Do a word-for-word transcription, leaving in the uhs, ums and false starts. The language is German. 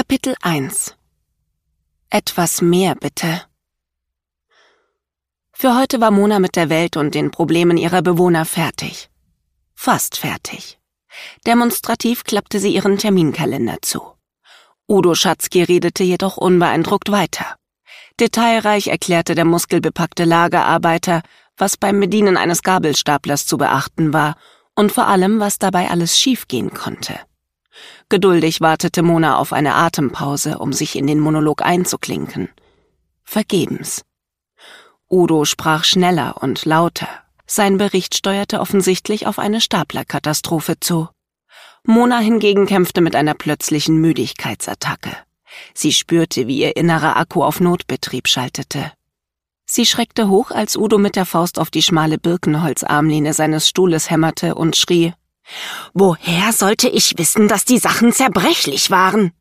Kapitel eins. Etwas mehr, bitte. Für heute war Mona mit der Welt und den Problemen ihrer Bewohner fertig. Fast fertig. Demonstrativ klappte sie ihren Terminkalender zu. Udo Schatzky redete jedoch unbeeindruckt weiter. Detailreich erklärte der muskelbepackte Lagerarbeiter, was beim Bedienen eines Gabelstaplers zu beachten war und vor allem, was dabei alles schiefgehen konnte. Geduldig wartete Mona auf eine Atempause, um sich in den Monolog einzuklinken. Vergebens. Udo sprach schneller und lauter. Sein Bericht steuerte offensichtlich auf eine Staplerkatastrophe zu. Mona hingegen kämpfte mit einer plötzlichen Müdigkeitsattacke. Sie spürte, wie ihr innerer Akku auf Notbetrieb schaltete. Sie schreckte hoch, als Udo mit der Faust auf die schmale Birkenholzarmlehne seines Stuhles hämmerte und schrie: »Woher sollte ich wissen, dass die Sachen zerbrechlich waren?«